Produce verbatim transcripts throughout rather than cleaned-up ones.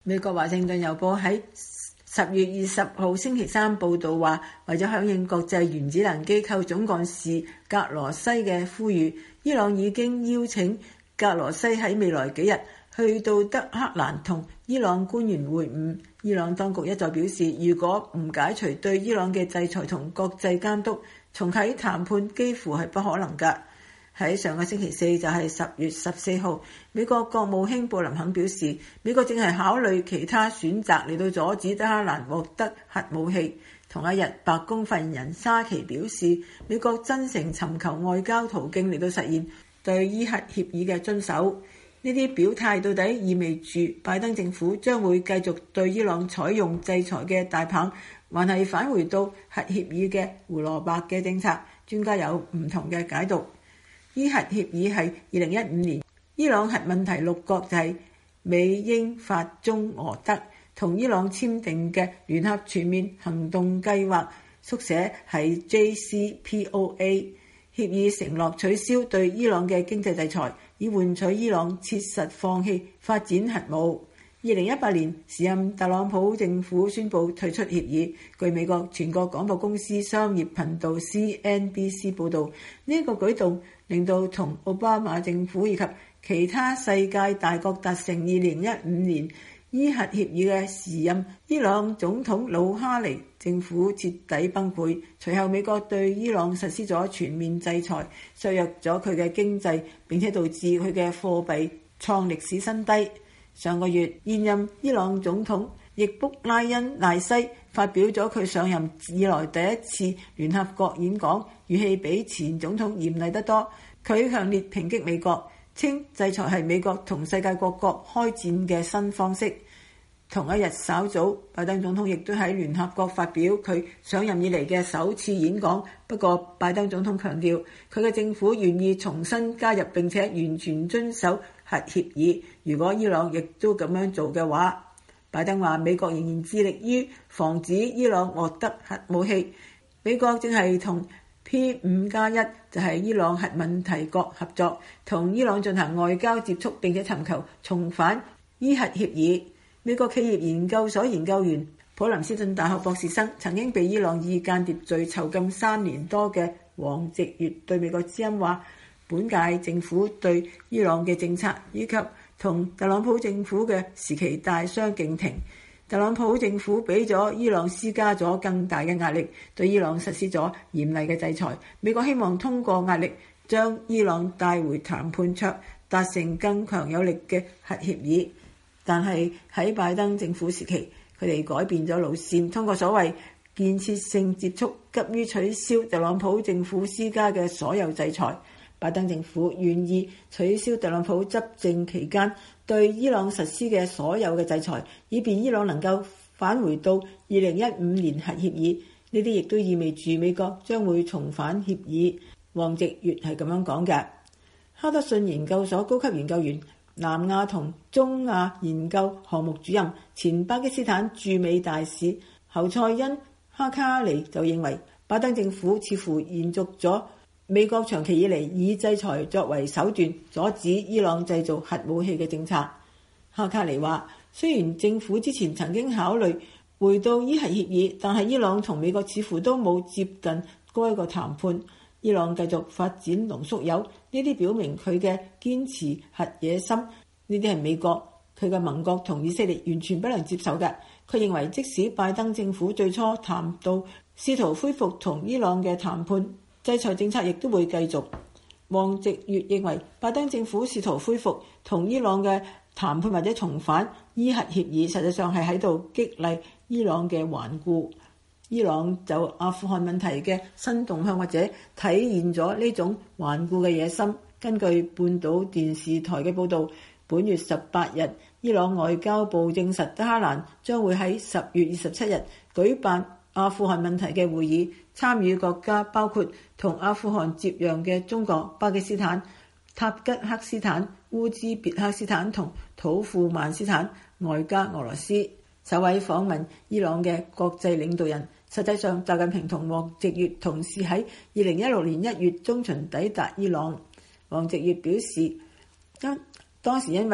美國華盛頓郵報喺十月二十號星期三報導話，為咗響應國際原子能機構總幹事格羅西嘅呼籲，伊朗已經邀請格羅西喺未來幾日去到德黑蘭同伊朗官員會晤。伊朗當局一再表示，如果唔解除對伊朗嘅制裁同國際監督，重啟談判幾乎係不可能㗎。喺上個星期四，就係十月十四號，美國國務卿布林肯表示，美國正係考慮其他選擇嚟到阻止德黑蘭獲得核武器。同一日，白宮發言人沙奇表示，美國真誠尋求外交途徑嚟到實現對伊核協議嘅遵守。呢啲表態到底意味住拜登政府將會繼續對伊朗採用制裁嘅大棒，還係返回到核協議嘅胡蘿蔔嘅政策？專家有唔同嘅解讀。伊核協議係二零一五年伊朗核問題六國就係美英法中俄德同伊朗簽訂嘅聯合全面行動計劃，縮寫係 J C P O A。 協議承諾取消對伊朗嘅經濟制裁，以換取伊朗切實放棄發展核武。二零一八年，時任特朗普政府宣布退出協議。據美國全國廣播公司商業頻道 C N B C 報導，呢一個舉動令到同奧巴馬政府以及其他世界大國達成二零一五年伊核協議嘅時任伊朗總統魯哈尼政府徹底崩潰。隨後美國對伊朗實施咗全面制裁，削弱咗佢嘅經濟，並且導致佢嘅貨幣創歷史新低。上個月，現任伊朗總統易卜拉欣賴西發表咗佢上任以來第一次聯合國演講，語氣比前總統嚴厲得多。佢強烈抨擊美國，稱制裁係美國同世界各國開戰嘅新方式。同一日稍早，拜登總統亦都喺聯合國發表佢上任以嚟嘅首次演講。不過，拜登總統強調佢嘅政府願意重新加入並且完全遵守核協議。如果伊朗亦都咁樣做嘅話，拜登話美國仍然致力於防止伊朗獲得核武器。美國正係同 P 五加一，就係伊朗核問題國合作，同伊朗進行外交接觸，並且尋求重返伊核協議。美國企業研究所研究員普林斯頓大學博士生，曾經被伊朗以間諜罪囚禁三年多嘅王直月對美國之音話，本屆政府對伊朗嘅政策以及同特朗普政府嘅時期大相徑庭。特朗普政府俾咗伊朗施加咗更大嘅壓力，對伊朗實施咗嚴厲嘅制裁。美國希望通過壓力將伊朗帶回談判桌，達成更強有力嘅核協議。但係喺拜登政府時期，佢哋改變咗路線，通過所謂建設性接觸，急於取消特朗普政府施加嘅所有制裁。拜登政府願意取消特朗普執政期間對伊朗實施嘅所有嘅制裁，以便伊朗能夠返回到二零一五年核協議。呢啲亦都意味住美國將會重返協議。王直月係咁樣講嘅。哈德遜研究所高級研究員、南亞同中亞研究項目主任、前巴基斯坦駐美大使侯賽因哈卡尼就認為，拜登政府似乎延續咗美國長期以嚟以制裁作為手段阻止伊朗製造核武器嘅政策。哈卡尼話，雖然政府之前曾經考慮回到伊核協議，但係伊朗同美國似乎都冇接近嗰一個談判。伊朗繼續發展濃縮鈾，呢啲表明佢嘅堅持核野心，呢啲係美國佢嘅盟國同以色列完全不能接受嘅。佢認為即使拜登政府最初談到試圖恢復同伊朗嘅談判，制裁政策亦都會繼續。王直月認為拜登政府試圖恢復同伊朗嘅談判或者重返伊核協議，實際上係喺度激勵伊朗嘅頑固。伊朗就阿富汗問題嘅新動向或者體現咗呢種頑固嘅野心。根據半島電視台嘅報導，本月十八日，伊朗外交部證實德黑蘭將會喺十月二十七日舉辦阿富汗問題嘅會議，參與國家包括同阿富汗接壤嘅中國、巴基斯坦、塔吉克斯坦、烏茲別克斯坦同土庫曼斯坦，外加俄羅斯。首位訪問伊朗嘅國際領導人，實際上習近平同王直月同時喺二零一六年一月中旬抵達伊朗。王直月表示，因當時因為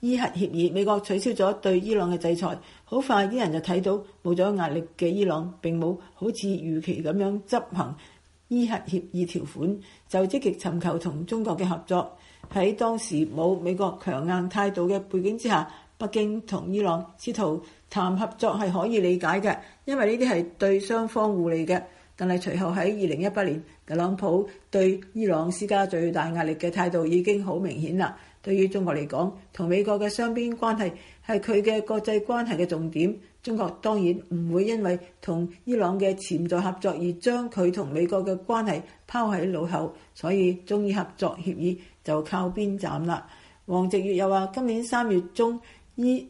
伊核協議，美國取消咗對伊朗嘅制裁，好快啲人就睇到冇咗壓力嘅伊朗並冇好似預期咁樣執行伊核協議條款，就積極尋求同中國嘅合作。喺當時冇美國強硬態度嘅背景之下，北京同伊朗試圖談合作係可以理解嘅，因為呢啲係對雙方互利嘅。但係隨後喺二零一八年，特朗普對伊朗施加最大壓力嘅態度已經好明顯啦。對於中國嚟講，同美國嘅雙邊關係係佢嘅國際關係嘅重點。中國當然唔會因為同伊朗嘅潛在合作而將佢同美國嘅關係拋喺腦後，所以中伊合作協議就靠邊站啦。王直月又話：今年三月中伊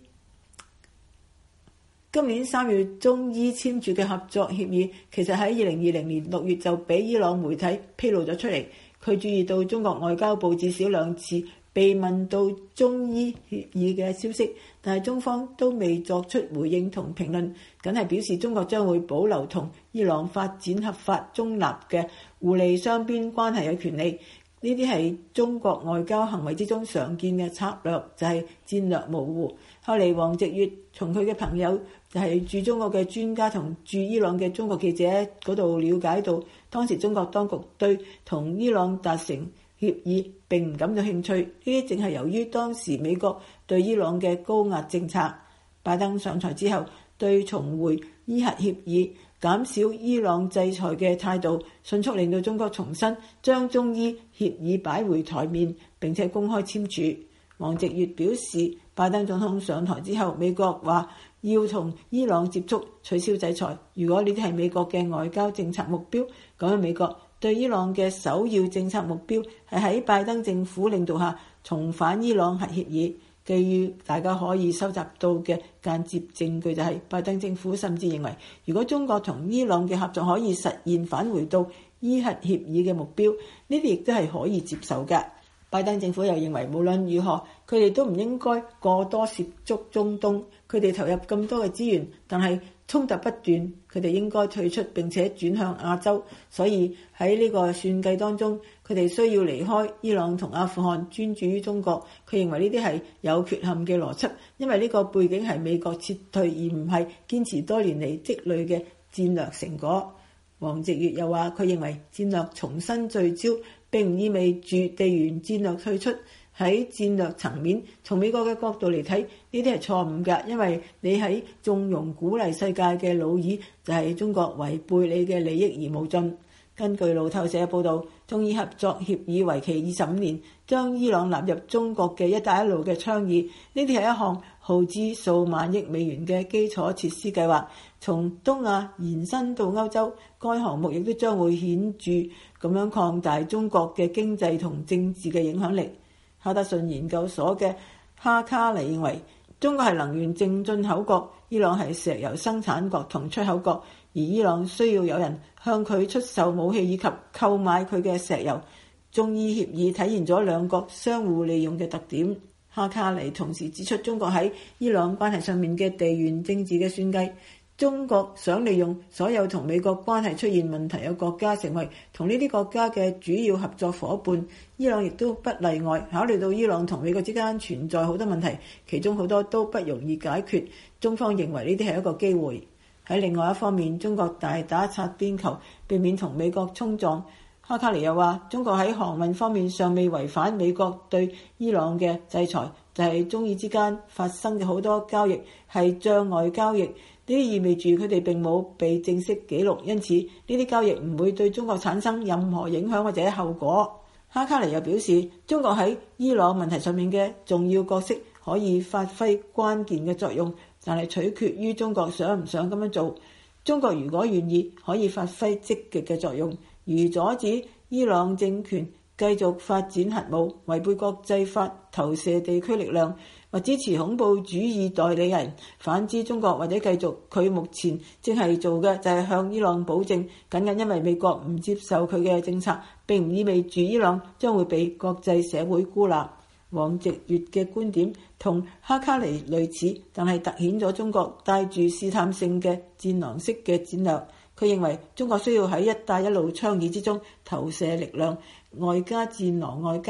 今年三月中伊簽署嘅合作協議，其實喺二零二零年六月就俾伊朗媒體披露咗出嚟。佢注意到中國外交部至少兩次被問到中伊協議嘅消息，但係中方都未作出回應同評論，僅係表示中國將會保留同伊朗發展合法中立嘅互利雙邊關係嘅權利。呢啲係中國外交行為之中常見嘅策略，就係戰略模糊。後嚟王直月從佢嘅朋友就係駐中國嘅專家同駐伊朗嘅中國記者嗰度了解到，當時中國當局對同伊朗達成協議並唔感到興趣，呢啲正係由於當時美國對伊朗嘅高壓政策。拜登上台之後，對重回伊核協議、減少伊朗制裁嘅態度，迅速令到中國重新將中伊協議擺回台面，並且公開簽署。王直月表示，拜登總統上台之後，美國話要同伊朗接觸，取消制裁。如果呢啲係美國嘅外交政策目標，咁樣美國對伊朗嘅首要政策目標係喺拜登政府領導下重返伊朗核協議。基於大家可以收集到嘅間接證據，就係拜登政府甚至認為，如果中國同伊朗嘅合作可以實現返回到伊核協議嘅目標，呢啲亦都係可以接受嘅。拜登政府又認為，無論如何，佢哋都唔應該過多涉足中東。佢哋投入咁多嘅資源，但係衝突不斷，佢哋應該退出並且轉向亞洲。所以喺呢個算計當中，佢哋需要離開伊朗同阿富汗，專注於中國。佢認為呢啲係有缺陷嘅邏輯，因為呢個背景係美國撤退而唔係堅持多年嚟積累嘅戰略成果。王直月又話，佢認為戰略重新聚焦並唔意味住地緣戰略退出。喺戰略層面，從美國嘅角度嚟睇，呢啲係錯誤㗎，因為你喺縱容鼓勵世界嘅老二，就係中國違背你嘅利益而無盡。根據路透社報導，中伊合作協議為期二十五年，將伊朗納入中國嘅一帶一路嘅倡議，呢啲係一項耗資數萬億美元嘅基礎設施計劃，從東亞延伸到歐洲。該項目亦都將會顯著咁樣擴大中國嘅經濟同政治嘅影響力。哈德遜研究所嘅哈卡尼認為，中國係能源淨進口國，伊朗係石油生產國同出口國，而伊朗需要有人向佢出售武器以及購買佢嘅石油。中伊協議體現咗兩國相互利用嘅特點。哈卡尼同時指出，中國喺伊朗關係上面嘅地緣政治嘅算計。中國想利用所有同美國關係出現問題嘅國家成為同呢啲國家嘅主要合作夥伴，伊朗亦都不例外。考慮到伊朗同美國之間存在好多問題，其中好多都不容易解決，中方認為呢啲係一個機會。喺另外一方面，中國大打擦邊球，避免同美國衝撞。哈卡尼又話，中國喺航運方面尚未違反美國對伊朗嘅制裁，就係中伊之間發生嘅好多交易係障礙交易。呢啲意味住佢哋並冇被正式記錄，因此呢啲交易唔會對中國產生任何影響或者後果。哈卡尼又表示，中國喺伊朗問題上面嘅重要角色可以發揮關鍵嘅作用，但係取決於中國想唔想咁樣做。中國如果願意，可以發揮積極嘅作用，如阻止伊朗政權繼續發展核武、違背國際法、投射地區力量，或支持恐怖主義代理人。反之，中國或者繼續佢目前正係做嘅，就係向伊朗保證，僅僅因為美國唔接受佢嘅政策，並唔意味住伊朗將會被國際社會孤立。王直月嘅觀點同哈卡尼類似，但係凸顯咗中國帶住試探性嘅戰狼式嘅戰略。佢認為中國需要喺一帶一路倡議之中投射力量，外加戰狼外交，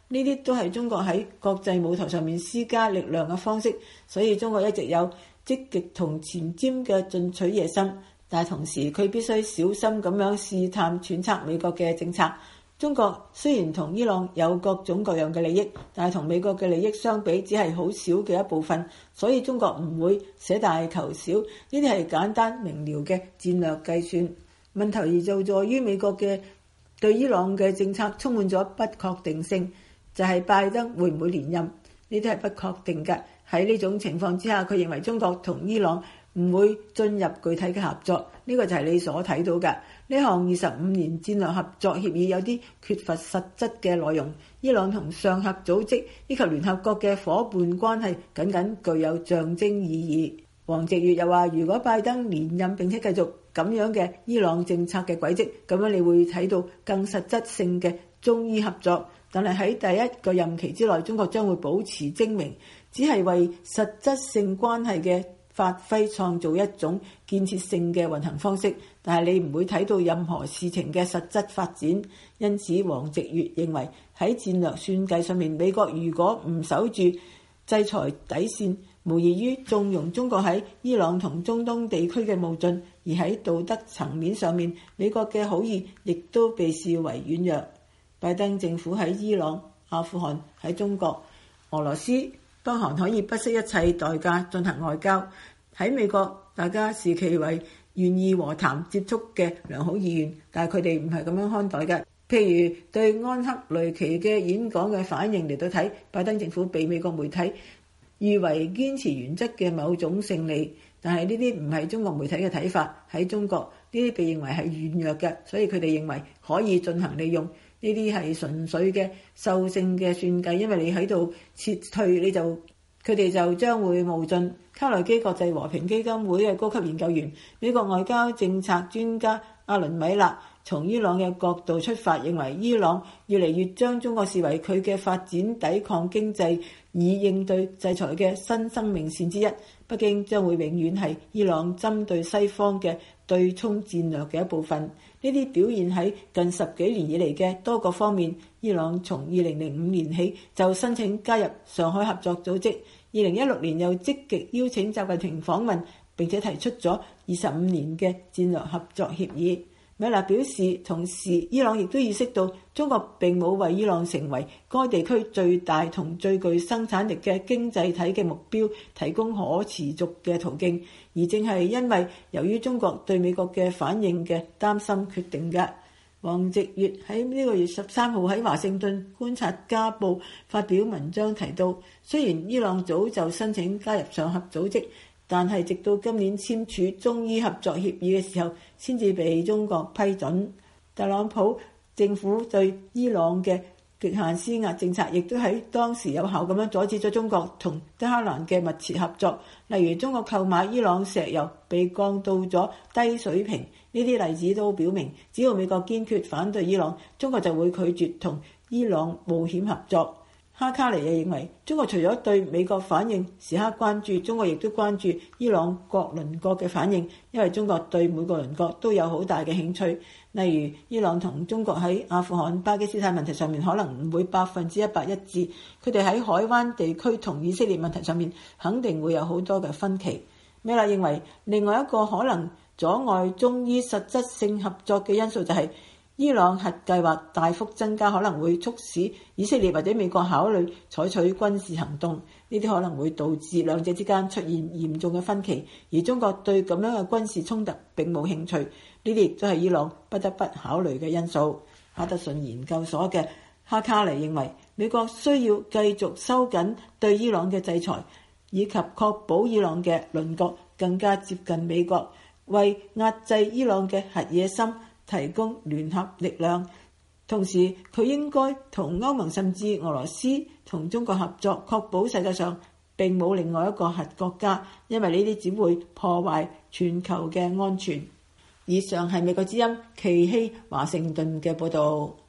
呢啲都係中國喺國際舞台上面施加力量嘅方式，所以中國一直有積極同前瞻嘅進取野心，但係同時佢必須小心咁樣試探揣測美國嘅政策。中國雖然同伊朗有各種各樣嘅利益，但係同美國嘅利益相比，只係好少嘅一部分，所以中國唔會捨大求小，呢啲係簡單明了嘅戰略計算。問題就在於美國嘅對伊朗嘅政策充滿咗不確定性，就係拜登會唔會連任，呢啲係不確定嘅。喺呢種情況之下，佢認為中國同伊朗唔會進入具體嘅合作，呢個就係你所睇到嘅。呢項二十五年戰略合作協議有啲缺乏實質嘅內容，伊朗同上合組織以及聯合國嘅夥伴關係僅僅具有象徵意義。王直月又話，如果拜登連任並且繼續咁樣嘅伊朗政策嘅軌跡，咁樣你會睇到更實質性嘅中伊合作。但係喺第一個任期之內，中國將會保持精明，只係為實質性關係嘅發揮創造一種建設性嘅運行方式，但係你唔會睇到任何事情嘅實質發展。因此，王直月認為喺戰略算計上面，美國如果唔守住制裁底線，無異於縱容中國喺伊朗同中東地區嘅冒進，而喺道德層面上面，美國嘅好意亦都被視為軟弱。拜登政府喺伊朗、阿富汗、喺中國、俄羅斯、北韓可以不惜一切代價進行外交。喺美國，大家視其為願意和談接觸嘅良好意願，但係佢哋唔係咁樣看待嘅。譬如對安克雷奇嘅演講嘅反應嚟到睇，拜登政府被美國媒體譽為堅持原則嘅某種勝利，但係呢啲唔係中國媒體嘅睇法。喺中國，呢啲被認為係軟弱嘅，所以佢哋認為可以進行利用。呢啲係純粹嘅獸性嘅算計，因為你喺度撤退，你就佢哋就將會冒進。卡內基國際和平基金會嘅高級研究員、美國外交政策專家阿倫米勒從伊朗嘅角度出發，認為伊朗越嚟越將中國視為佢嘅發展抵抗經濟以應對制裁嘅新生命線之一。北京將會永遠係伊朗針對西方嘅對沖戰略嘅一部分。呢啲表現喺近十幾年以嚟嘅多個方面。伊朗從二零零五年起就申請加入上海合作組織，二零一六年又積極邀請習近平訪問，並且提出咗二十五年嘅戰略合作協議。米勒表示，同時伊朗亦都意識到中國並冇為伊朗成為該地區最大同最具生產力嘅經濟體嘅目標提供可持續嘅途徑，而正係因為由於中國對美國嘅反應嘅擔心決定嘅。王直月喺呢個月十三號喺華盛頓觀察家報發表文章提到，雖然伊朗早就申請加入上合組織，但係直到今年簽署中伊合作協議嘅時候，先至被中國批准。特朗普政府對伊朗嘅極限施壓政策，亦都喺當時有效咁樣阻止咗中國同德黑蘭嘅密切合作。例如，中國購買伊朗石油被降到咗低水平，呢啲例子都表明，只要美國堅決反對伊朗，中國就會拒絕同伊朗冒險合作。哈卡尼又認為，中國除咗對美國反應時刻關注，中國亦都關注伊朗各鄰國嘅反應，因為中國對每個鄰國都有好大嘅興趣。例如，伊朗同中國喺阿富汗、巴基斯坦問題上面可能唔會百分之一百一致，佢哋喺海灣地區同以色列問題上面肯定會有好多嘅分歧。米勒認為，另外一個可能阻礙中伊實質性合作嘅因素就係伊朗核計劃大幅增加，可能會促使以色列或者美國考慮採取軍事行動，呢啲可能會導致兩者之間出現嚴重嘅分歧，而中國對咁樣嘅軍事衝突並冇興趣，呢啲亦都係伊朗不得不考慮嘅因素。哈德遜研究所嘅哈卡尼認為，美國需要繼續收緊對伊朗嘅制裁，以及確保伊朗嘅鄰國更加接近美國，為壓制伊朗嘅核野心提供聯合力量。同時，佢應該同歐盟甚至俄羅斯同中國合作，確保世界上並冇另外一個核國家，因為呢啲只會破壞全球嘅安全。以上係美國之音奇希華盛頓嘅報導。